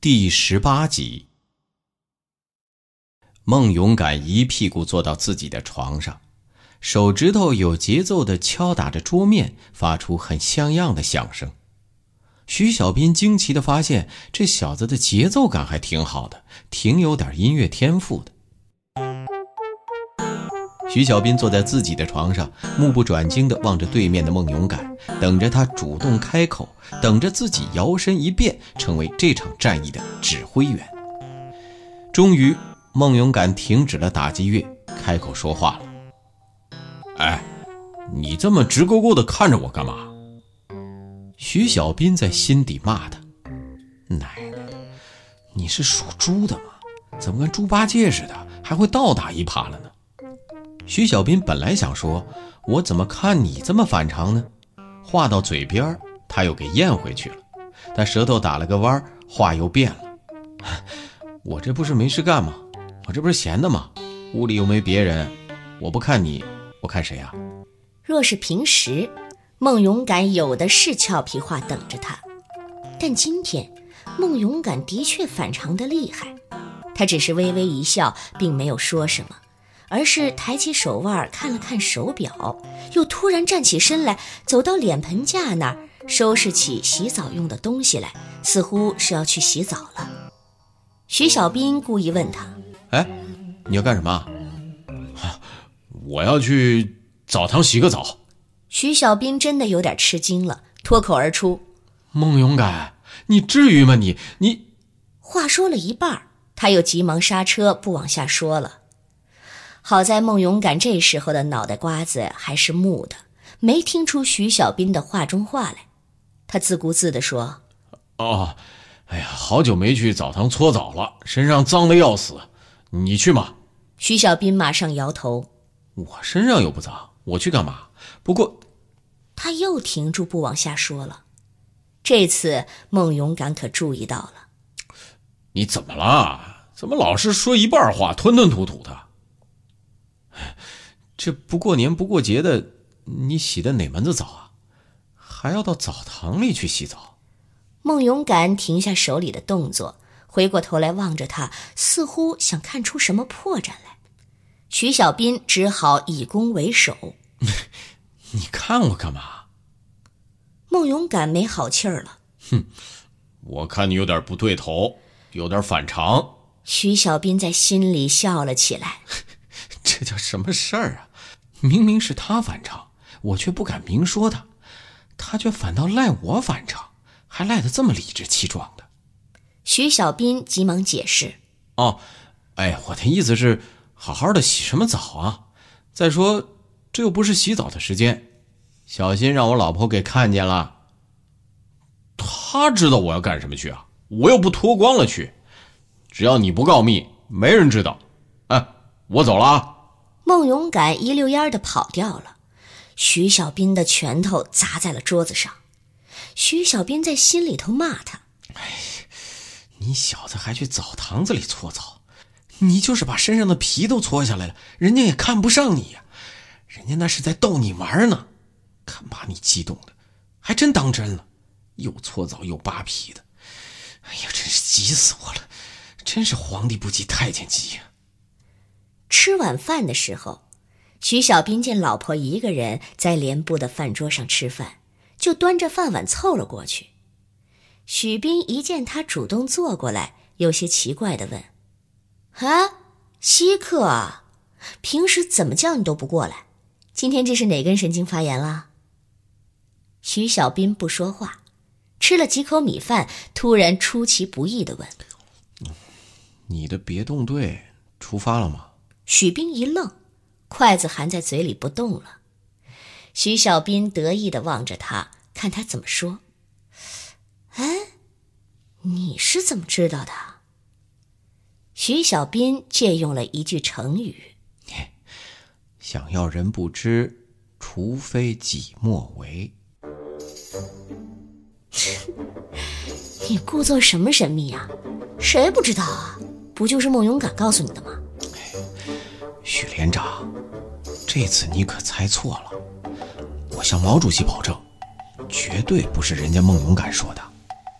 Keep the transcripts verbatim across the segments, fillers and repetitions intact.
第十八集。孟勇敢一屁股坐到自己的床上，手指头有节奏地敲打着桌面，发出很像样的响声。徐小斌惊奇地发现，这小子的节奏感还挺好的，挺有点音乐天赋的。徐小斌坐在自己的床上，目不转睛地望着对面的孟勇敢，等着他主动开口，等着自己摇身一变成为这场战役的指挥员。终于孟勇敢停止了打击乐，开口说话了。哎，你这么直勾勾地看着我干嘛？徐小斌在心底骂他，奶奶的，你是属猪的吗？怎么跟猪八戒似的，还会倒打一耙了呢？徐小斌本来想说，我怎么看你这么反常呢？话到嘴边他又给咽回去了，他舌头打了个弯，话又变了。我这不是没事干吗？我这不是闲的吗？屋里又没别人，我不看你，我看谁啊？ 若是平时，孟勇敢有的是俏皮话等着他，但今天孟勇敢的确反常的厉害。他只是微微一笑，并没有说什么，而是抬起手腕看了看手表，又突然站起身来，走到脸盆架那儿，收拾起洗澡用的东西来，似乎是要去洗澡了。徐小斌故意问他， 哎，你要干什么？ 啊，我要去澡堂洗个澡。 徐小斌真的有点吃惊了，脱口而出， 孟勇敢，你至于吗？你你话说了一半，他又急忙刹车，不往下说了。好在孟勇敢这时候的脑袋瓜子还是木的，没听出徐小斌的话中话来。他自顾自地说， 哦，哎呀，好久没去澡堂搓澡了，身上脏得要死，你去吗？ 徐小斌马上摇头， 我身上又不脏，我去干嘛？不过他又停住不往下说了。这次孟勇敢可注意到了， 你怎么了？怎么老是说一半话，吞吞吐吐的？ 这不过年不过节的，你洗的哪门子澡啊？还要到澡堂里去洗澡？ 孟勇敢停下手里的动作，回过头来望着他，似乎想看出什么破绽来。徐小斌只好以攻为守。 你看我干嘛？ 孟勇敢没好气儿了。 哼，我看你有点不对头，有点反常。 徐小斌在心里笑了起来。 这叫什么事儿啊？明明是他反常，我却不敢明说他，他却反倒赖我反常，还赖得这么理直气壮的。 徐小斌急忙解释， 哦，哎，我的意思是，好好的洗什么澡啊？再说这又不是洗澡的时间，小心让我老婆给看见了。 他知道我要干什么去啊？我又不脱光了去，只要你不告密，没人知道。哎，我走了啊。 孟勇敢一溜烟地跑掉了，徐小斌的拳头砸在了桌子上。徐小斌在心里头骂他， 哎，你小子还去澡堂子里搓澡，你就是把身上的皮都搓下来了，人家也看不上你呀、啊，人家那是在逗你玩呢。看把你激动的，还真当真了，又搓澡又扒皮的。哎呀，真是急死我了，真是皇帝不急太监急呀、啊。 吃晚饭的时候，徐小斌见老婆一个人在连部的饭桌上吃饭，就端着饭碗凑了过去。许斌一见他主动坐过来，有些奇怪地问，啊，稀客啊，平时怎么叫你都不过来，今天这是哪根神经发炎了？徐小斌不说话，吃了几口米饭，突然出其不意地问， 你的别动队出发了吗？ 许斌一愣，筷子含在嘴里不动了。徐小斌得意地望着他，看他怎么说。哎，你是怎么知道的？徐小斌借用了一句成语， 想要人不知，除非己莫为。 你故作什么神秘啊？谁不知道啊？不就是孟勇敢告诉你的吗？ 许连长，这次你可猜错了，我向毛主席保证，绝对不是人家孟勇敢说的。 难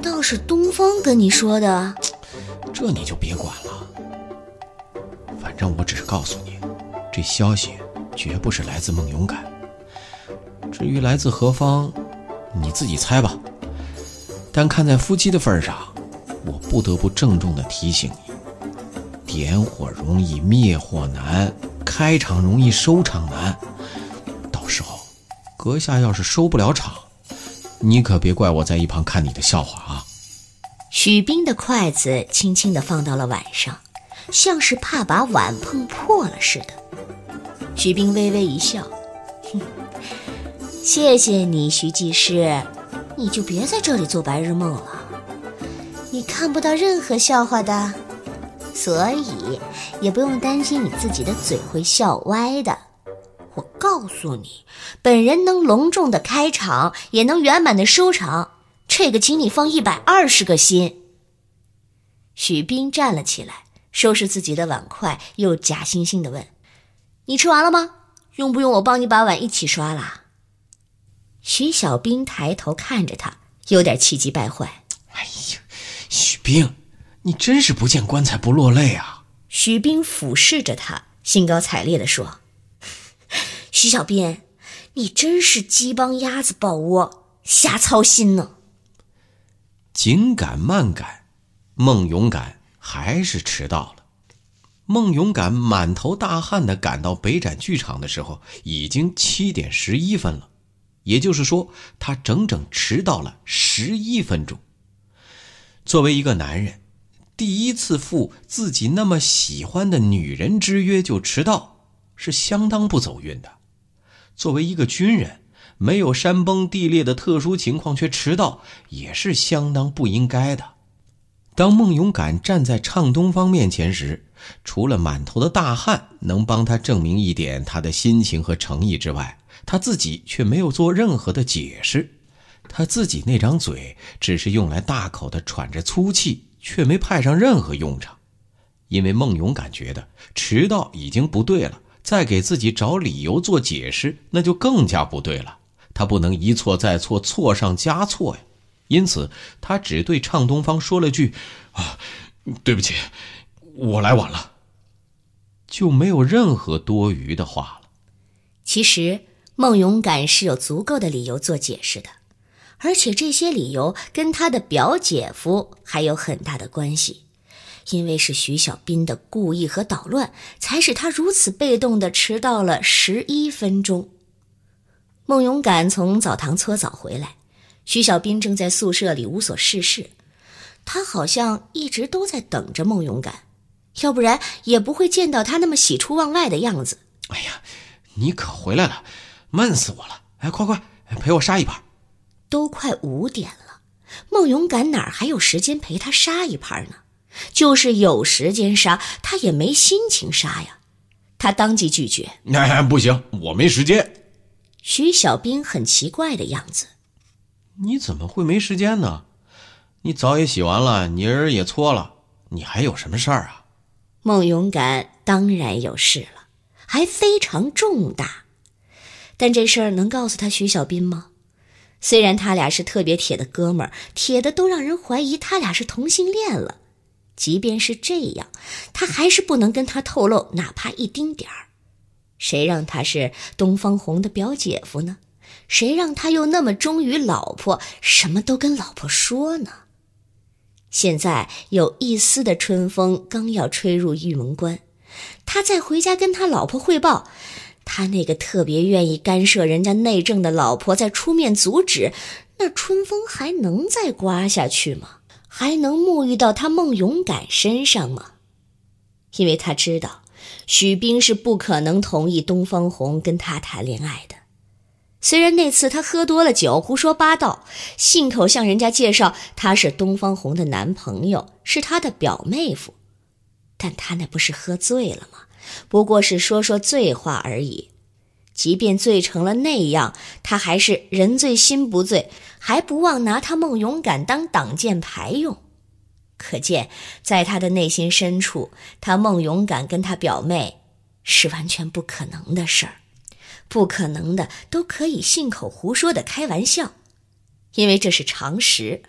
道是东方跟你说的？ 这你就别管了。反正我只是告诉你，这消息绝不是来自孟勇敢。至于来自何方，你自己猜吧。但看在夫妻的份上，我不得不郑重地提醒你，点火容易灭火难，开场容易收场难。到时候阁下要是收不了场，你可别怪我在一旁看你的笑话啊。 许斌的筷子轻轻地放到了碗上，像是怕把碗碰破了似的。许斌微微一笑，哼，谢谢你，徐技师，你就别在这里做白日梦了。你看不到任何笑话的，所以也不用担心你自己的嘴会笑歪的。我告诉你，本人能隆重的开场，也能圆满的收场，这个请你放一百二十个心。许斌站了起来，收拾自己的碗筷，又假惺惺地问：你吃完了吗？用不用我帮你把碗一起刷啦？徐小兵抬头看着他，有点气急败坏。 哎呀，许兵，你真是不见棺材不落泪啊。 许兵俯视着他，兴高采烈地说：徐小兵，你真是鸡帮鸭子抱窝，瞎操心呢。 紧赶慢赶，孟勇敢还是迟到了。孟勇敢满头大汗地赶到北展剧场的时候，已经七点十一分了，也就是说，他整整迟到了十一分钟。作为一个男人，第一次赴自己那么喜欢的女人之约就迟到，是相当不走运的。作为一个军人，没有山崩地裂的特殊情况却迟到，也是相当不应该的。当孟勇敢站在唱东方面前时，除了满头的大汗能帮他证明一点他的心情和诚意之外，他自己却没有做任何的解释。他自己那张嘴只是用来大口的喘着粗气，却没派上任何用场。因为孟勇敢觉得迟到已经不对了，再给自己找理由做解释，那就更加不对了。他不能一错再错，错上加错呀。因此他只对唱东方说了句啊，对不起，我来晚了，就没有任何多余的话了。 其实孟勇敢是有足够的理由做解释的，而且这些理由跟他的表姐夫还有很大的关系。因为是徐小兵的故意和捣乱，才使他如此被动地迟到了十一分钟。孟勇敢从澡堂搓澡回来，徐小兵正在宿舍里无所事事，他好像一直都在等着孟勇敢，要不然也不会见到他那么喜出望外的样子。 哎呀，你可回来了，闷死我了！哎，快快陪我杀一盘。 都快五点了，孟勇敢哪还有时间陪他杀一盘呢？就是有时间杀，他也没心情杀呀。他当即拒绝： 哎，不行，我没时间。 徐小兵很奇怪的样子： 你怎么会没时间呢？你澡也洗完了，泥儿也搓了，你还有什么事儿啊？ 孟勇敢当然有事了，还非常重大。但这事儿能告诉他徐小兵吗？虽然他俩是特别铁的哥们儿，铁的都让人怀疑他俩是同性恋了，即便是这样，他还是不能跟他透露哪怕一丁点儿。谁让他是东方红的表姐夫呢？谁让他又那么忠于老婆，什么都跟老婆说呢？现在有一丝的春风刚要吹入玉门关，他再回家跟他老婆汇报，他那个特别愿意干涉人家内政的老婆再出面阻止，那春风还能再刮下去吗？还能沐浴到他孟勇敢身上吗？因为他知道许兵是不可能同意东方红跟他谈恋爱的。虽然那次他喝多了酒胡说八道，信口向人家介绍他是东方红的男朋友，是他的表妹夫，但他那不是喝醉了吗？不过是说说醉话而已。即便醉成了那样，他还是人醉心不醉，还不忘拿他孟勇敢当挡箭牌用。可见在他的内心深处，他孟勇敢跟他表妹是完全不可能的事儿，不可能的都可以信口胡说的开玩笑。因为这是常识，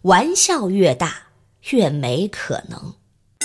玩笑越大，越没可能。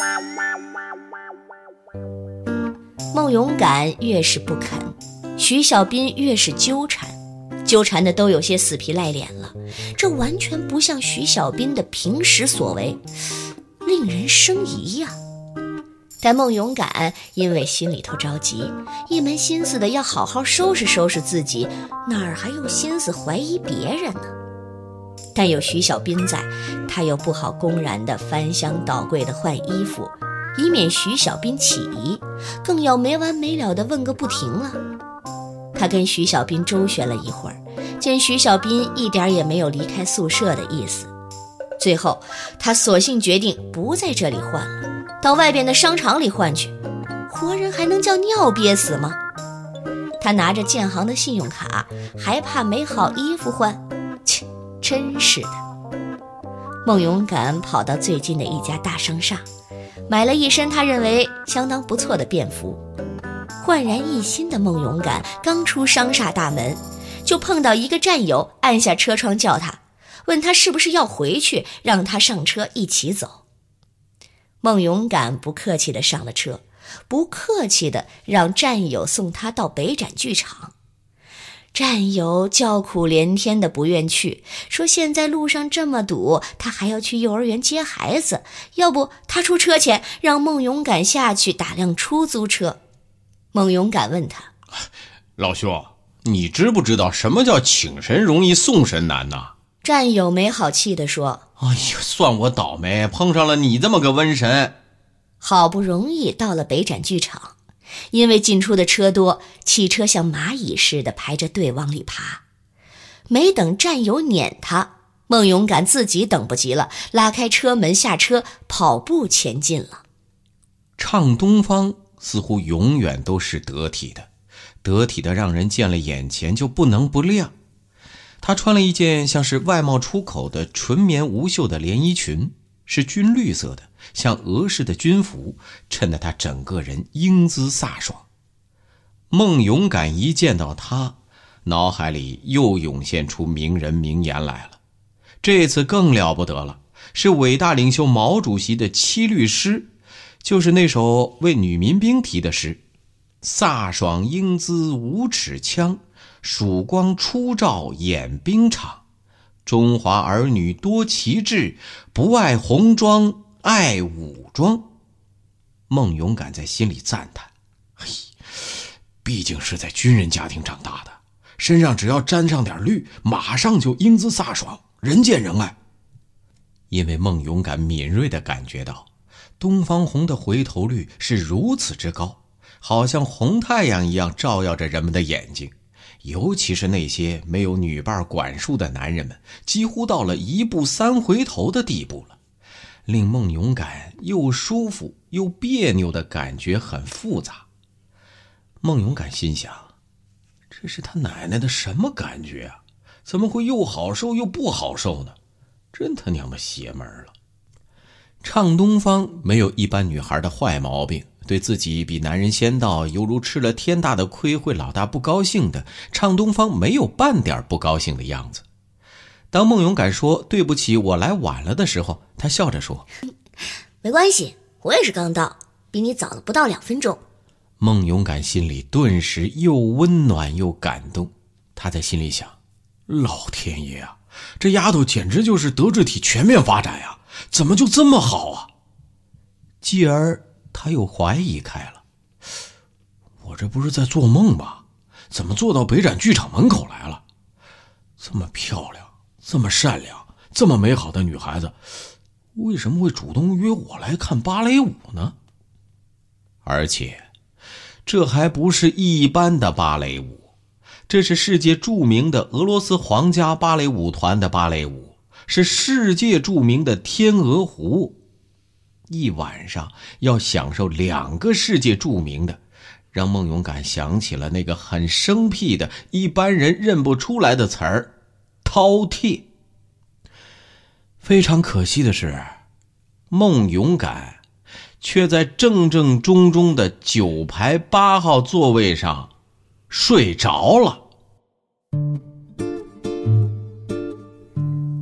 孟勇敢越是不肯，徐小斌越是纠缠，纠缠的都有些死皮赖脸了，这完全不像徐小斌的平时所为，令人生疑呀。但孟勇敢因为心里头着急，一门心思的要好好收拾收拾自己，哪儿还有心思怀疑别人呢？但有徐小斌在，他又不好公然的翻箱倒柜的换衣服，以免徐小斌起疑，更要没完没了的问个不停了。他跟徐小斌周旋了一会儿，见徐小斌一点也没有离开宿舍的意思，最后他索性决定不在这里换了，到外边的商场里换去。活人还能叫尿憋死吗？他拿着建行的信用卡，还怕没好衣服换？切，真是的。孟勇敢跑到最近的一家大商厦，买了一身他认为相当不错的便服。焕然一新的孟勇敢刚出商厦大门，就碰到一个战友按下车窗叫他，问他是不是要回去，让他上车一起走。孟勇敢不客气地上了车，不客气地让战友送他到北展剧场。战友叫苦连天的不愿去，说现在路上这么堵，他还要去幼儿园接孩子，要不他出车钱，让孟勇敢下去打辆出租车。孟勇敢问他， 老兄，你知不知道什么叫请神容易送神难呢？ 战友没好气地说， 哎呀，算我倒霉，碰上了你这么个瘟神。 好不容易到了北展剧场，因为进出的车多，汽车像蚂蚁似的排着队往里爬。没等战友撵他，孟勇敢自己等不及了，拉开车门下车，跑步前进了。 唱东方似乎永远都是得体的，得体的让人见了眼前就不能不亮。她穿了一件像是外贸出口的纯棉无袖的连衣裙，是军绿色的，像俄式的军服，衬得她整个人英姿飒爽。孟勇敢一见到她，脑海里又涌现出名人名言来了。这次更了不得了，是伟大领袖毛主席的七律诗，就是那首为女民兵题的诗：飒爽英姿无尺枪，曙光初照演兵场，中华儿女多奇志，不爱红装爱武装。孟勇敢在心里赞叹，嘿，毕竟是在军人家庭长大的，身上只要沾上点绿，马上就英姿飒爽，人见人爱。因为孟勇敢敏锐地感觉到东方红的回头率是如此之高，好像红太阳一样照耀着人们的眼睛，尤其是那些没有女伴管束的男人们，几乎到了一步三回头的地步了，令孟勇敢又舒服又别扭的感觉很复杂。孟勇敢心想，这是他奶奶的什么感觉啊？怎么会又好受又不好受呢？真他娘的邪门了。唱东方没有一般女孩的坏毛病，对自己比男人先到，犹如吃了天大的亏会老大不高兴的，唱东方没有半点不高兴的样子。当孟勇敢说对不起我来晚了的时候，他笑着说， 没关系，我也是刚到，比你早了不到两分钟。 孟勇敢心里顿时又温暖又感动，他在心里想， 老天爷啊，这丫头简直就是德智体全面发展呀，怎么就这么好啊？ 继而他又怀疑开了， 我这不是在做梦吧？怎么坐到北展剧场门口来了？这么漂亮，这么善良，这么美好的女孩子，为什么会主动约我来看芭蕾舞呢？ 而且这还不是一般的芭蕾舞，这是世界著名的俄罗斯皇家芭蕾舞团的芭蕾舞，是世界著名的天鹅湖。一晚上要享受两个世界著名的，让孟勇敢想起了那个很生僻的一般人认不出来的词儿，饕餮。非常可惜的是，孟勇敢却在正正中中的九排八号座位上睡着了。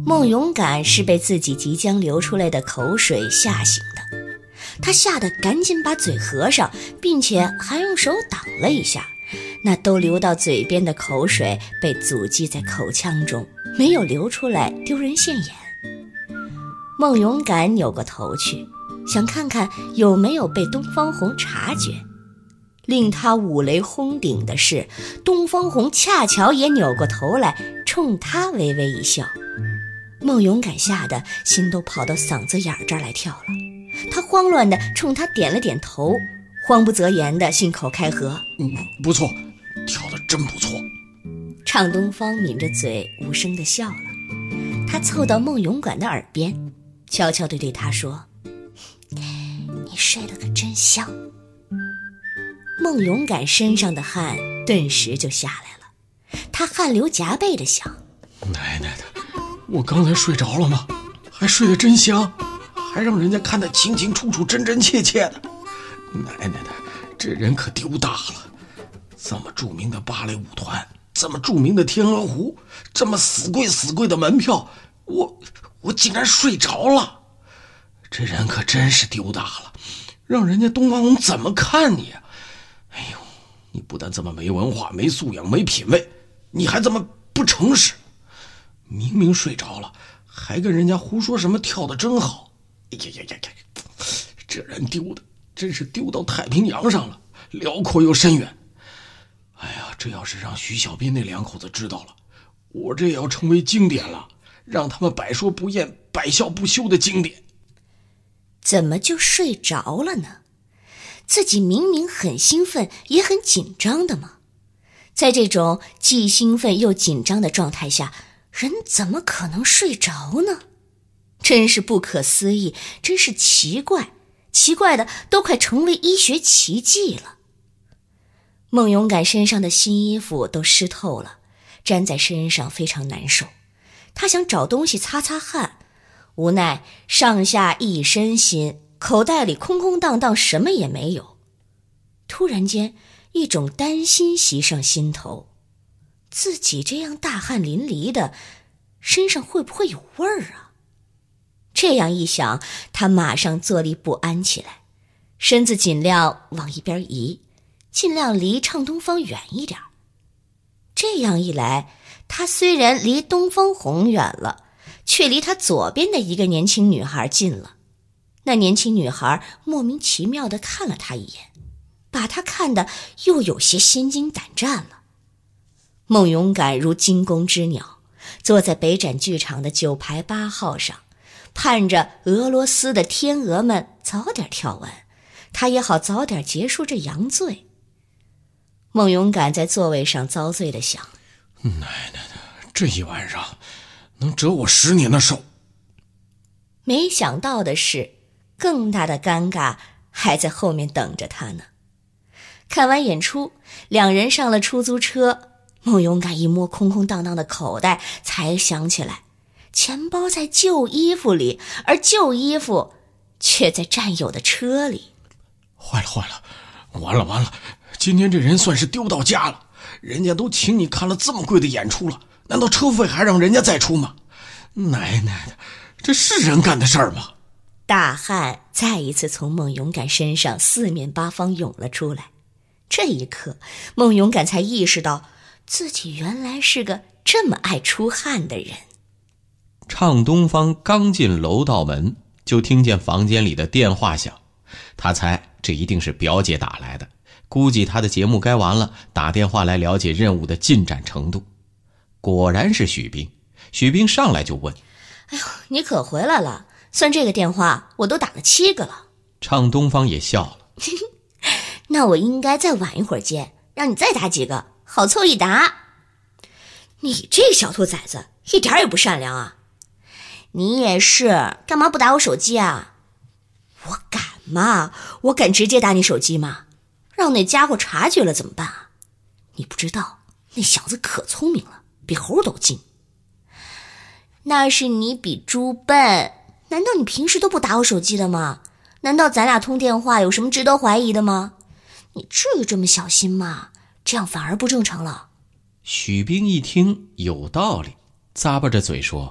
孟勇敢是被自己即将流出来的口水吓醒的，他吓得赶紧把嘴合上，并且还用手挡了一下，那都流到嘴边的口水被阻击在口腔中，没有流出来，丢人现眼。孟勇敢扭过头去，想看看有没有被东方红察觉。令他五雷轰顶的是，东方红恰巧也扭过头来，冲他微微一笑。孟勇敢吓得心都跑到嗓子眼这儿来跳了，他慌乱地冲他点了点头，慌不择言地信口开河： 嗯，不错，跳得真不错。 畅东方抿着嘴无声地笑了，他凑到孟勇敢的耳边，悄悄地对他说：你睡得可真香。孟勇敢身上的汗顿时就下来了，他汗流浃背地想： 奶奶的，我刚才睡着了吗？还睡得真香，还让人家看得清清楚楚真真切切的。奶奶的，这人可丢大了。这么著名的芭蕾舞团，这么著名的天鹅湖，这么死贵死贵的门票，我我竟然睡着了。这人可真是丢大了，让人家东方红怎么看你啊？哎呦，你不但这么没文化、没素养、没品位，你还这么不诚实。明明睡着了，还跟人家胡说什么跳得真好。哎呀呀呀呀！这人丢的真是丢到太平洋上了，辽阔又深远。哎呀，这要是让徐小斌那两口子知道了，我这也要成为经典了，让他们百说不厌、百笑不休的经典。 怎么就睡着了呢？自己明明很兴奋也很紧张的嘛。在这种既兴奋又紧张的状态下，人怎么可能睡着呢？真是不可思议，真是奇怪，奇怪的都快成为医学奇迹了。孟勇敢身上的新衣服都湿透了，粘在身上非常难受。他想找东西擦擦汗，无奈上下一身腥，口袋里空空荡荡，什么也没有。突然间，一种担心袭上心头，自己这样大汗淋漓的，身上会不会有味儿啊？这样一想，他马上坐立不安起来，身子尽量往一边移，尽量离畅东方远一点。这样一来，他虽然离东方红远了，却离他左边的一个年轻女孩近了。那年轻女孩莫名其妙地看了他一眼，把他看得又有些心惊胆战了。孟勇敢如惊弓之鸟，坐在北展剧场的九排八号上，盼着俄罗斯的天鹅们早点跳完，他也好早点结束这洋罪。孟勇敢在座位上遭罪地想： 奶奶的，这一晚上能折我十年的寿。 没想到的是，更大的尴尬还在后面等着他呢。看完演出，两人上了出租车，孟勇敢一摸空空荡荡的口袋，才想起来钱包在旧衣服里，而旧衣服却在战友的车里。 坏了坏了，完了完了，今天这人算是丢到家了。人家都请你看了这么贵的演出了，难道车费还让人家再出吗？奶奶的，这是人干的事儿吗？ 大汗再一次从孟勇敢身上四面八方涌了出来。这一刻，孟勇敢才意识到自己原来是个这么爱出汗的人。 畅东方刚进楼道门，就听见房间里的电话响，他猜这一定是表姐打来的，估计他的节目该完了，打电话来了解任务的进展程度。果然是许斌，许斌上来就问： 哎呦，你可回来了，算这个电话我都打了七个了。 畅东方也笑了那我应该再晚一会儿接，让你再打几个，好凑一打。你这小兔崽子一点也不善良啊！你也是，干嘛不打我手机啊？我敢吗？我敢直接打你手机吗？让那家伙察觉了怎么办啊？你不知道，那小子可聪明了，比猴都精。那是你比猪笨，难道你平时都不打我手机的吗？难道咱俩通电话有什么值得怀疑的吗？你至于这么小心吗？这样反而不正常了。 许斌一听有道理，咂巴着嘴说：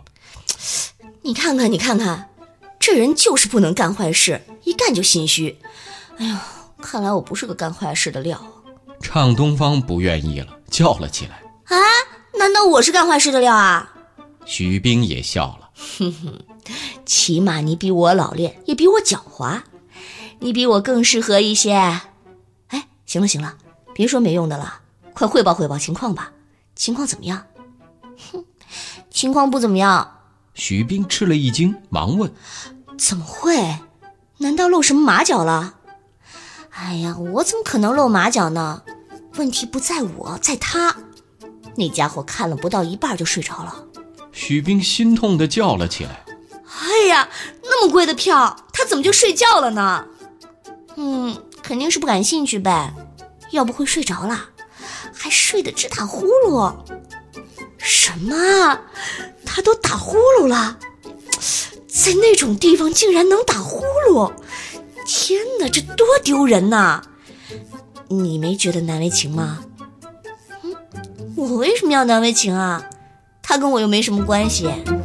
你看看，你看看，这人就是不能干坏事，一干就心虚。哎呦，看来我不是个干坏事的料。 畅东方不愿意了，叫了起来。 啊？难道我是干坏事的料啊？ 许冰也笑了。 哼哼，起码你比我老练，也比我狡猾，你比我更适合一些。哎，行了行了，别说没用的了，快汇报汇报情况吧。情况怎么样？哼，情况不怎么样。 许冰吃了一惊，忙问： 怎么会？难道露什么马脚了？哎呀，我怎么可能露马脚呢？问题不在我，在他。那家伙看了不到一半就睡着了。 许冰心痛地叫了起来。 哎呀，那么贵的票，他怎么就睡觉了呢？嗯，肯定是不感兴趣呗，要不会睡着了，还睡得直打呼噜。什么？他都打呼噜了？在那种地方竟然能打呼噜？天哪，这多丢人呐！你没觉得难为情吗？嗯，我为什么要难为情啊？他跟我又没什么关系。